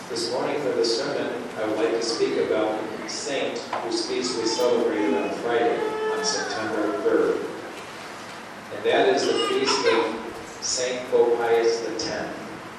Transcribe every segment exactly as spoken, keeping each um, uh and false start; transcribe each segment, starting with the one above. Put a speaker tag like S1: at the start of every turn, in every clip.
S1: This morning for the sermon, I would like to speak about a saint whose feast we celebrated on Friday, on September third. And that is the feast of Saint Pope Pius the tenth.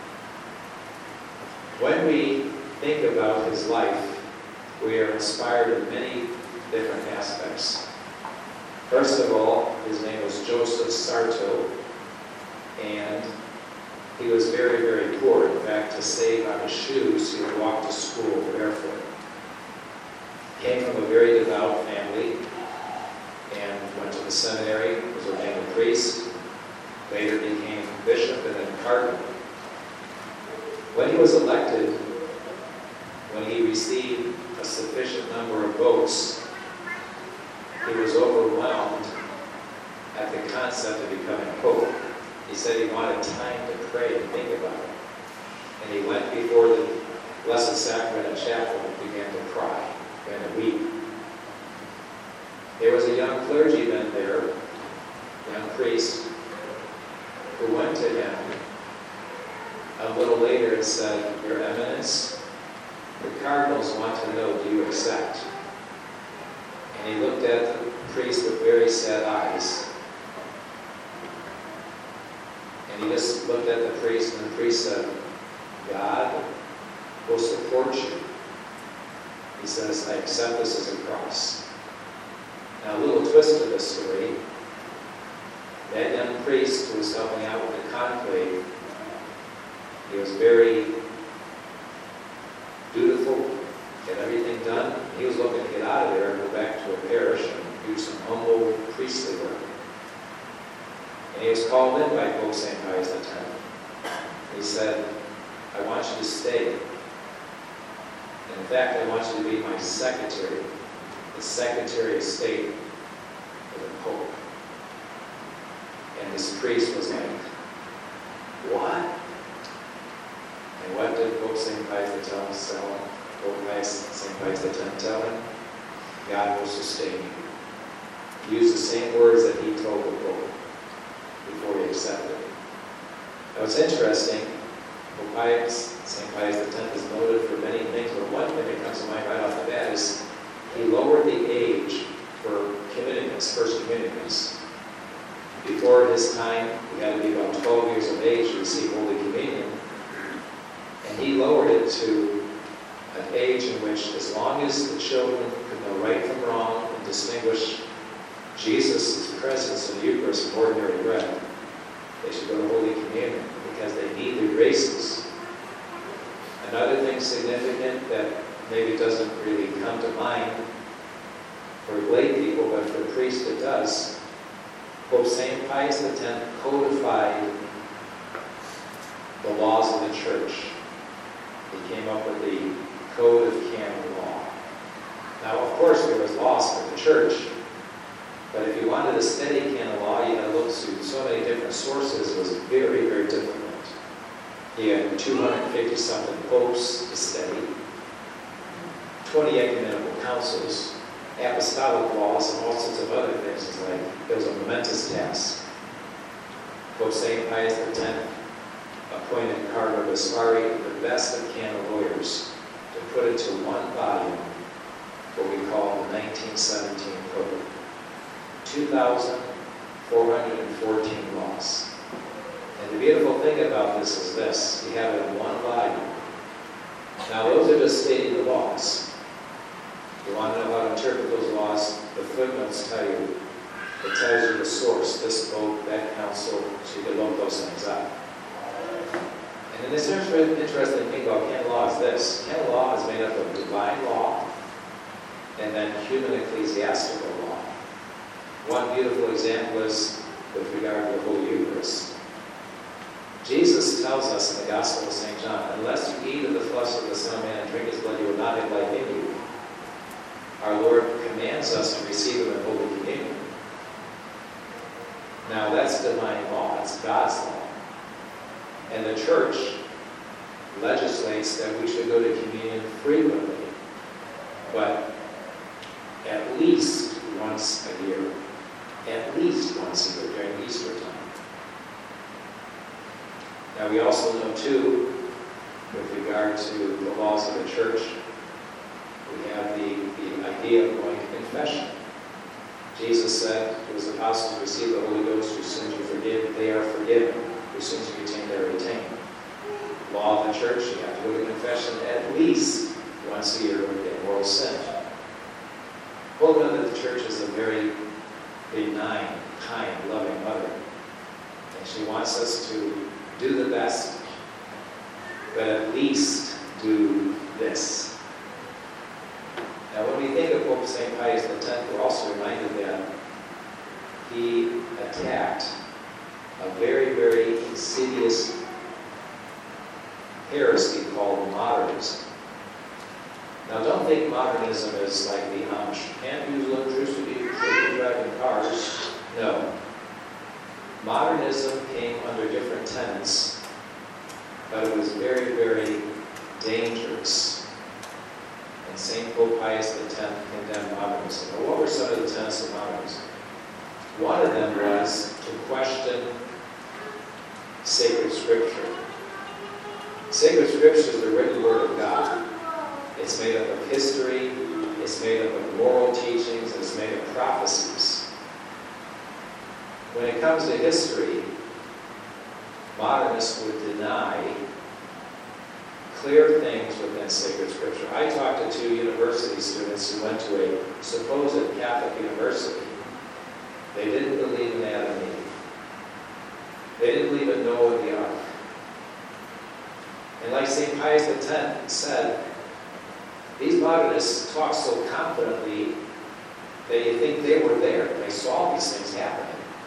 S1: When we think about his life, we are inspired in many different aspects. First of all, his name was Joseph Sarto, and he was very, very poor. In fact, to save on his shoes, he would walk to school barefoot. Came from a very devout family and went to the seminary, was ordained a priest, later became bishop and then cardinal. When he was elected, when he received a sufficient number of votes, he was overwhelmed at the concept of becoming pope. He said he wanted time to pray and think about it. And he went before the Blessed Sacrament in chapel and began to cry, began to weep. There was a young clergyman there, a young priest, who went to him a little later and said, "Your Eminence, the cardinals want to know, do you accept?" And he looked at the priest with very sad eyes. And he just looked at the priest, and the priest said, "God will support you." He says, "I accept this as a cross." Now, a little twist to this story. That young priest who was helping out with the conclave, he was very dutiful, get everything done. He was looking to get out of there and go back to a parish and do some humble priestly work. And he was called in by Pope Saint Pius the tenth. He said, "I want you to stay. And in fact, I want you to be my secretary, the Secretary of State for the Pope." And this priest was like, "What?" And what did Pope Saint Pius the tenth tell him? Pope Pius, Saint Pius the tenth tell him? "God will sustain you." He used the same words that he told the Pope before he accepted. Now it's interesting, Pope Pius, Saint Pius the tenth is noted for many things, but one thing that comes to mind right off the bat is he lowered the age for communicants, first communicants. Before his time, you had to be about twelve years of age to receive Holy Communion. And he lowered it to an age in which, as long as the children could know right from wrong and distinguish Jesus' presence in the Eucharist from ordinary bread, they should go to Holy Communion because they need the graces. Another thing significant that maybe doesn't really come to mind for lay people, but for priests it does, Pope Saint Pius the tenth codified the laws of the Church. He came up with the Code of Canon Law. Now, of course, there was laws for the Church, but if you wanted a steady canon law, you had to look to so many different sources. It was very, very difficult. He had two hundred fifty something popes to study, twenty ecumenical councils, apostolic laws, and all sorts of other things. It's like it was a momentous task. Pope Saint Pius the tenth appointed Cardinal Gaspari, the best of canon lawyers, to put into one volume what we call the nineteen seventeen Code. two thousand four hundred fourteen laws. And the beautiful thing about this is this, you have it in one volume. Now those are just stating the laws. If you want to know how to interpret those laws, the footnotes tell you, it tells you the source, this vote, that council, so you can look those things up. And then this interesting thing about canon law is this, canon law is made up of divine law and then human ecclesiastical law. One beautiful example is with regard to the Holy Eucharist. Jesus tells us in the Gospel of Saint John, unless you eat of the flesh of the Son of Man and drink his blood, you will not have life in you. Our Lord commands us to receive him in Holy Communion. Now that's divine law, it's God's law. And the Church legislates that we should go to communion frequently, but at least once a year. At least once a year during Easter time. Now we also know too, with regard regard to the laws of the church, we have the, the idea of going to confession. Jesus said to his apostles, receive the Holy Ghost, whose sins you forgive, they are forgiven. Whose sins you retain, they are retained. Law of the church, you have to go to confession at least once a year in moral sin. Hold on that the church is a very benign, kind, loving mother. And she wants us to do the best, but at least do this. Now, when we think of Pope Saint Pius the tenth, we're also reminded that he attacked a very, very insidious heresy called modernism. Now, don't think modernism is like the Amish. Can't use electricity, should be driving cars. No. Modernism came under different tenets, but it was very, very dangerous. And Saint Pope Pius the tenth condemned modernism. Now, what were some of the tenets of modernism? One of them was to question sacred scripture. Sacred scripture is the written word of God. It's made up of history, it's made up of moral teachings, it's made of prophecies. When it comes to history, modernists would deny clear things within sacred scripture. I talked to two university students who went to a supposed Catholic university. They didn't believe in Adam and Eve. They didn't believe in Noah and the ark. And like Saint Pius the tenth said, these modernists talk so confidently that you think they were there. They saw these things happening.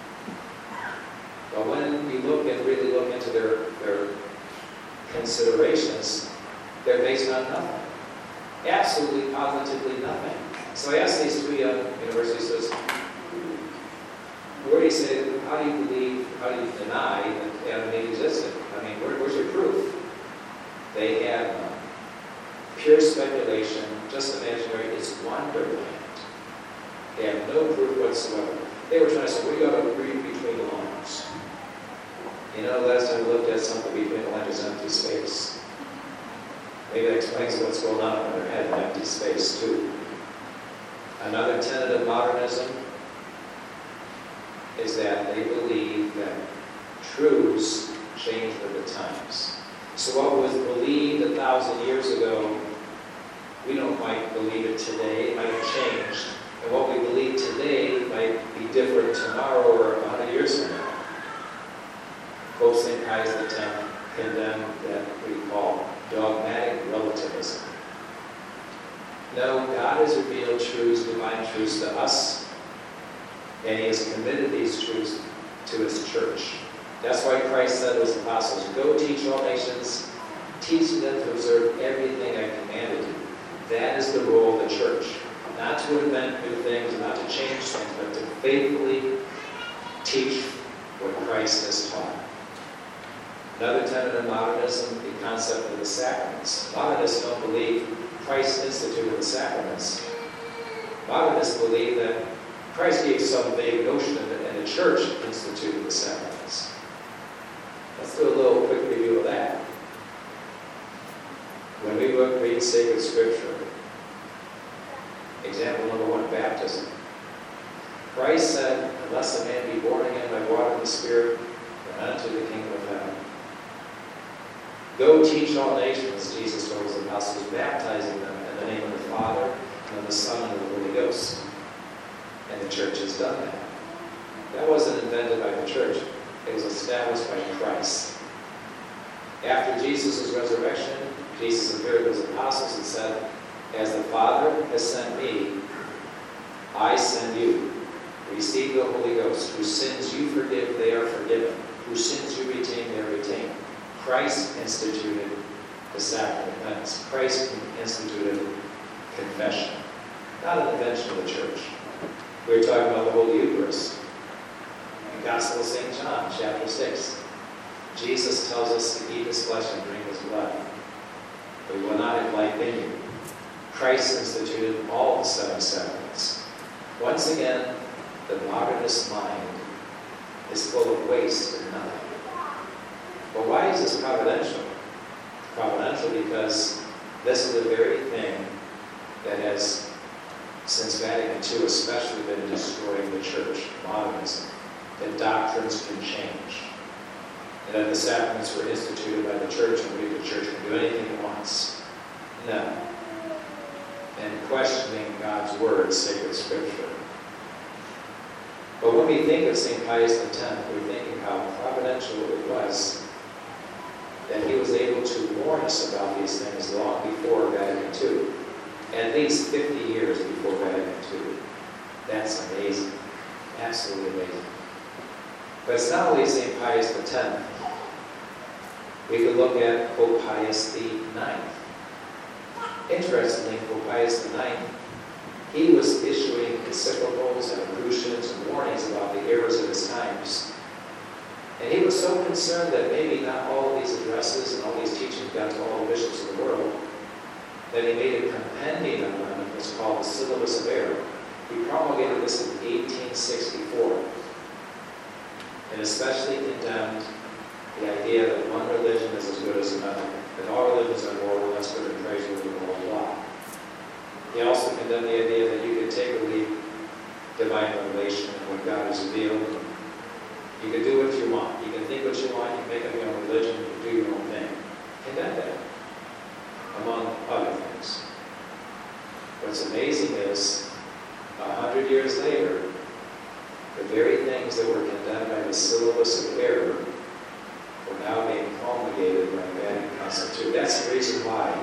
S1: But when we look and really look into their, their considerations, they're based on nothing. Absolutely, positively nothing. So I asked these two young university students, where do you say, how do you believe, how do you deny that Adam and Eve existed? I mean, where, where's your proof? They had none. Pure speculation, just imaginary, it's wonderland. They have no proof whatsoever. They were trying to say, we got to read between the lines. You know, last time we looked at something between the lines is empty space. Maybe that explains what's going on in their head in empty space, too. Another tenet of modernism is that they believe that truths change with the times. So what was believed a thousand years ago, we don't quite believe it today. It might have changed. And what we believe today might be different tomorrow or a hundred years from now. Pope Saint Pius the tenth condemned that we call dogmatic relativism. No, God has revealed truths, divine truths to us, and He has committed these truths to His church. That's why Christ said to His apostles, go teach all nations, teaching them to observe everything I commanded you. That is the role of the church. Not to invent new things, not to change things, but to faithfully teach what Christ has taught. Another tenet of modernism, the concept of the sacraments. Modernists don't believe Christ instituted the sacraments. Modernists believe that Christ gave some vague notion and the church instituted the sacraments. Let's do a little quick review of that. When we read sacred scripture, example number one, baptism. Christ said, unless a man be born again by water and the Spirit, then unto the kingdom of heaven. Go teach all nations, Jesus told His apostles, baptizing them in the name of the Father, and of the Son, and of the Holy Ghost. And the church has done that. That wasn't invented by the church. It was established by Christ. After Jesus' resurrection, Jesus appeared to His apostles and said, as the Father has sent me, I send you. Receive the Holy Ghost. Whose sins you forgive, they are forgiven. Whose sins you retain, they are retained. Christ instituted the sacrament of penance. Christ instituted confession. Not an invention of the church. We were talking about the Holy Eucharist. In the Gospel of Saint John, chapter six. Jesus tells us to eat His flesh and drink His blood. But we will not have life in you. Christ instituted all the seven sacraments. Once again, the modernist mind is full of waste and nothing. But why is this providential? providential because this is the very thing that has, since Vatican two especially, been destroying the church, modernism, that doctrines can change, and that the sacraments were instituted by the church and we, the church, can do anything it wants. No. And questioning God's word, sacred scripture. But when we think of Saint Pius X, we're thinking how providential it was that he was able to warn us about these things long before Vatican two. At least fifty years before Vatican two. That's amazing. Absolutely amazing. But it's not only Saint Pius X. We could look at Pope Pius the ninth. Interestingly, Pope Pius the ninth, he was issuing encyclicals and accretions and warnings about the errors of his times. And he was so concerned that maybe not all of these addresses and all these teachings got to all the bishops of the world, that he made a compendium of them. It was called the Syllabus of Error. He promulgated this in eighteen sixty-four, and especially condemned the idea that one religion is as good as another, that all religions are more or less good and praiseworthy than all law. He also condemned the idea that you could take or leave divine revelation and what God has revealed. You can do what you want. You can think what you want. You can make up your own religion. You can do your own thing. Condemn that, among other things. What's amazing is, a hundred years later, the very things that were condemned by the Syllabus of Error were now being promulgated by Vatican Council two. That's the reason why,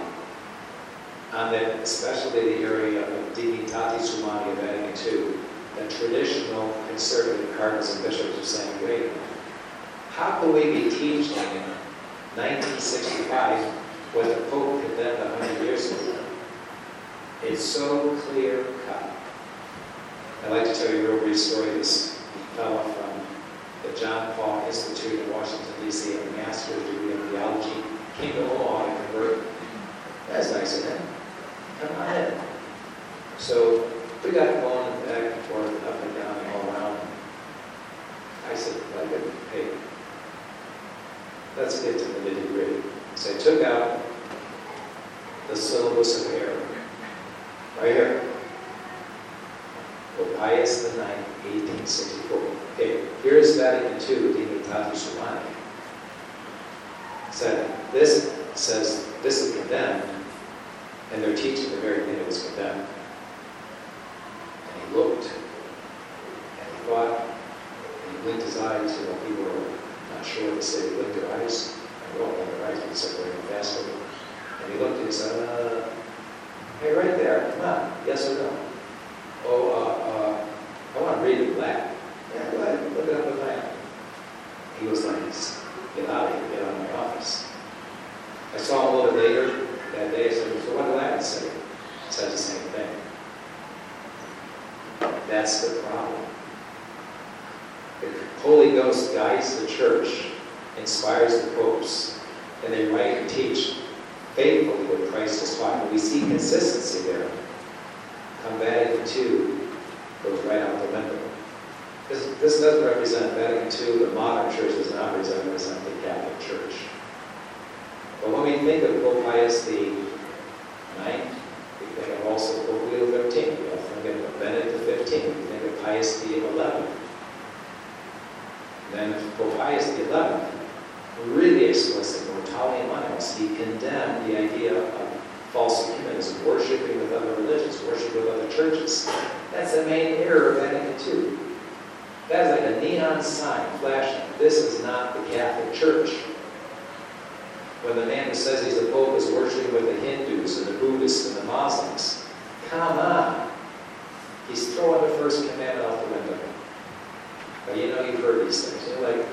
S1: on that, especially the area of Dignitatis Humanae of Vatican two, the traditional conservative cardinals and bishops are saying, wait a minute, how can we be teaching in nineteen sixty-five what the Pope condemned a hundred years ago? It's so clear cut. I'd like to tell you a real brief story. This fellow from the John Paul Institute in Washington, D C, a master's degree in theology, came to Omaha to convert. That's nice of him. Come on in. So we got going back and forth, and up and down, and all around. I said, like, hey, let's get to the nitty gritty. So I took out the Syllabus of Error. Right here. Pope Pius the ninth, eighteen sixty-four. Okay, here's Vatican two, Dignitatis Humanae. So this says this is condemned, and they're teaching the very thing that was condemned. And he looked, and he thought, and he blinked his eyes. You know, people were not sure what to say. He blinked their eyes. And well, their eyes were separating faster. And he looked and he said, uh, hey, right there, come on, yes or no? Oh, uh, uh, I want to read it Latin. Yeah, go ahead, look it up in Latin. He was like, get out of here, get out of my office. I saw him a little bit later that day. I said, so what did Latin say? It says the same thing. That's the problem. The Holy Ghost guides the church, inspires the popes, and they write and teach faithfully what Christ has taught. We see consistency there. Come Vatican two goes right out the window. This, this doesn't represent Vatican two. The modern church does not represent the Catholic Church. But when we think of Pope Pius the ninth, we think of also Pope Leo the fifteenth. We also think of Benedict the fifteenth. We think of Pius the eleventh. Then Pope Pius the eleventh, really explicit, Mortalium Animus, he condemned the idea of false ecumenism, worshiping with other religions, worship with other churches. That's the main error of Vatican two. That's like a neon sign flashing. This is not the Catholic Church. When the man who says he's a pope is worshiping with the Hindus and the Buddhists and the Muslims, come on. He's throwing the first commandment out the window. But you know, you've heard these things. You're like,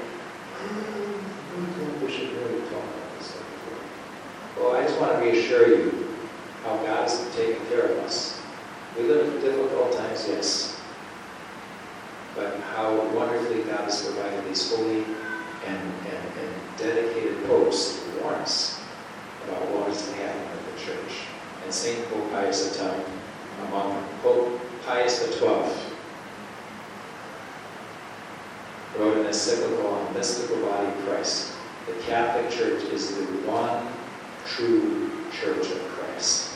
S1: we should really talk about this stuff before. Well, I just want to reassure you how God has taken care of us. We live in difficult times, yes. But how wonderfully God has provided these holy and, and, and dedicated popes to warn us about what is happening in the church. And Saint Pope Pius X, among them, Pope Pius the twelfth, wrote an encyclical on the mystical body of Christ. The Catholic Church is the one true church of Christ.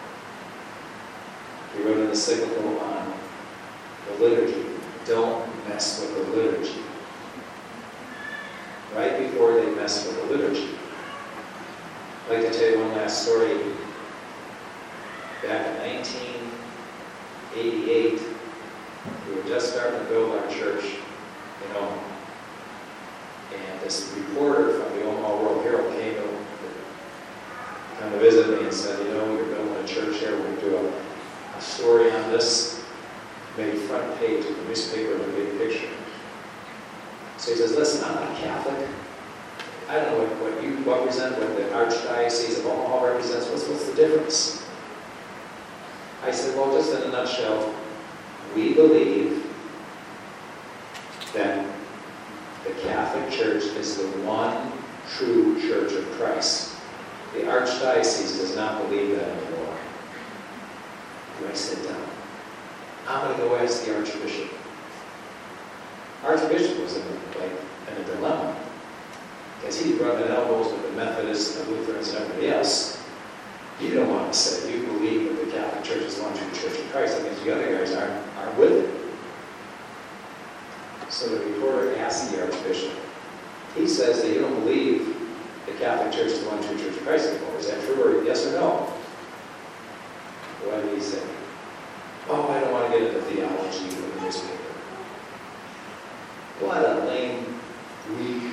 S1: He wrote an encyclical on the liturgy. Don't mess with the liturgy. Right before they mess with the liturgy. I'd like to tell you one last story. Back in nineteen eighty-eight, we were just starting to build our church in Omaha. And this reporter from the Omaha World Herald came to come to visit me and said, you know, you're building a church here. We're going to do a, a story on this. Made front page of the newspaper with a big picture. So he says, listen, I'm not Catholic. I don't know what, what you represent, what the Archdiocese of Omaha represents. What's, what's the difference? I said, well, just in a nutshell, we believe that the Catholic Church is the one true Church of Christ. The Archdiocese does not believe that anymore. Do I sit down? I'm going to go ask the Archbishop. Archbishop was in a, like, in a dilemma. Because he's rubbing elbows with the Methodists, the Lutherans, and everybody else. You don't want to say you believe that the Catholic Church is the one true Church of Christ. That means the other guys aren't, aren't with it. So the reporter asked the Archbishop. He says that you don't believe the Catholic Church is the one true Church of Christ anymore. Is that true, or yes or no? What did he say? Oh, I don't want to get into theology in the newspaper. What a lame, weak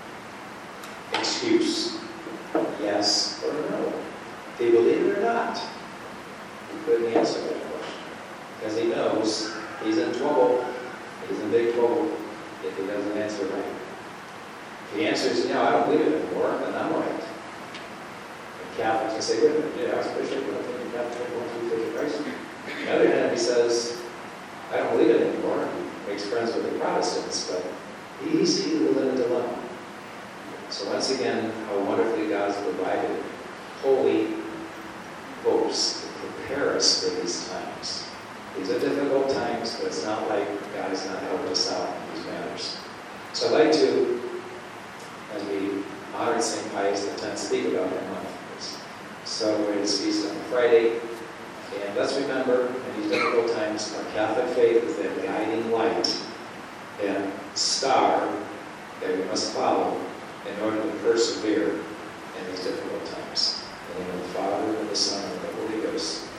S1: excuse. Yes or no? Do you believe it or not? He couldn't answer that question. Because he knows he's in trouble. He's in big trouble if he doesn't answer right. If he answers, you know, I don't believe it anymore, then I'm right. And Catholics can say, wait a minute, yeah, Archbishop, you don't think the Catholic Church is one true Church of Christ? On the other hand, he says, I don't believe it anymore. He makes friends with the Protestants, but he's he who in a dilemma. So once again, how wonderfully God's provided holy hopes to prepare us for these times. These are difficult times, but it's not like God has not helped us out in these matters. So I'd like to, as we honor Saint Pius the tenth, speak about him on celebrate his feast on Friday. And let's remember, in these difficult times, our Catholic faith is that guiding light and star that we must follow in order to persevere in these difficult times. In the name of the Father, and the Son, and the Holy Ghost.